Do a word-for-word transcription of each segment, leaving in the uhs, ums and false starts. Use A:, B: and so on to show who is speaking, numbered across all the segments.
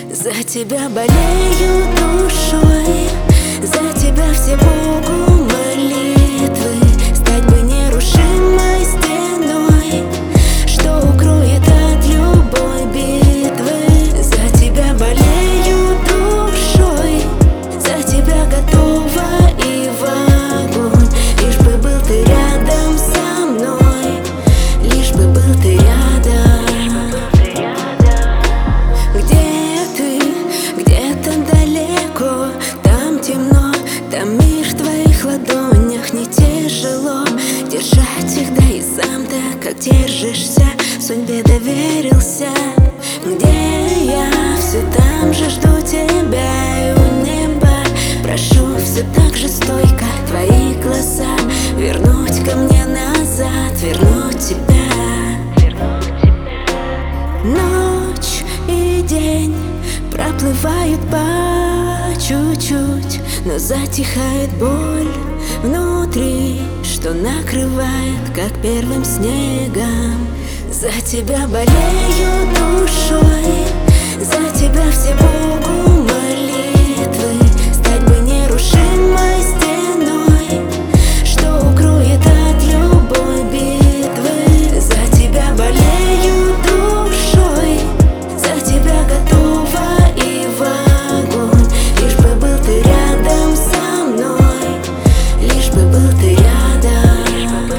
A: За тебя болею душой, за тебя все Богу молитвы. Стать бы нерушимой стеной, что укроет от любой битвы. За тебя болею душой, за тебя готова и в огонь. Лишь бы был ты рядом со мной, лишь бы был ты рядом. Там мир в твоих ладонях, не тяжело держать их, да и сам-то как держишься, судьбе доверился. Где я? Все там же жду тебя, и у неба прошу все так же стойко твои глаза вернуть ко мне назад, вернуть тебя. Ночь и день проплывают по чуть-чуть, но затихает боль внутри, что накрывает, как первым снегом. За тебя болею душой, за тебя все Богу молитвы. Стать бы нерушимой стеной, что укроет от любой битвы. За тебя болею душой, за тебя готова и в огонь. Лишь бы был ты рядом со мной, лишь бы был ты рядом.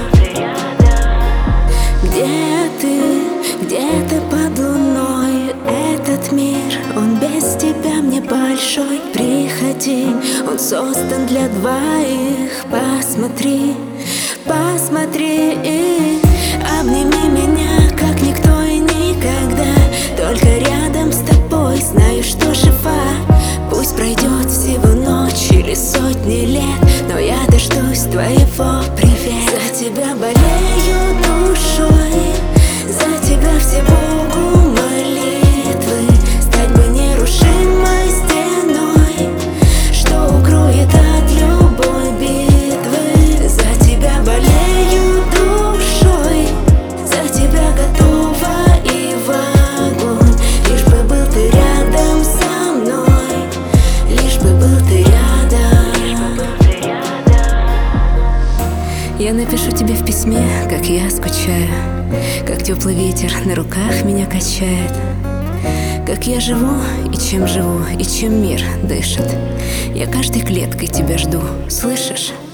A: Где ты, где ты под луной? Этот мир, он без тебя мне большой. Приходи, он создан для двоих. Посмотри, посмотри и обними меня, как никто и никогда. Только рядом с тобой знаю, что жива. Пусть пройдет всего ночь или сотни лет, но я дождусь твоего привета. За тебя болею душой, за тебя все Богу молитвы. Стать бы нерушимой стеной, что укроет от любой битвы. За тебя болею душой, за тебя готова и в огонь. Лишь бы был ты рядом со мной, лишь бы был ты рядом. Я напишу тебе в письме, как я скучаю, как теплый ветер на руках меня качает, как я живу и чем живу, и чем мир дышит. Я каждой клеткой тебя жду, слышишь?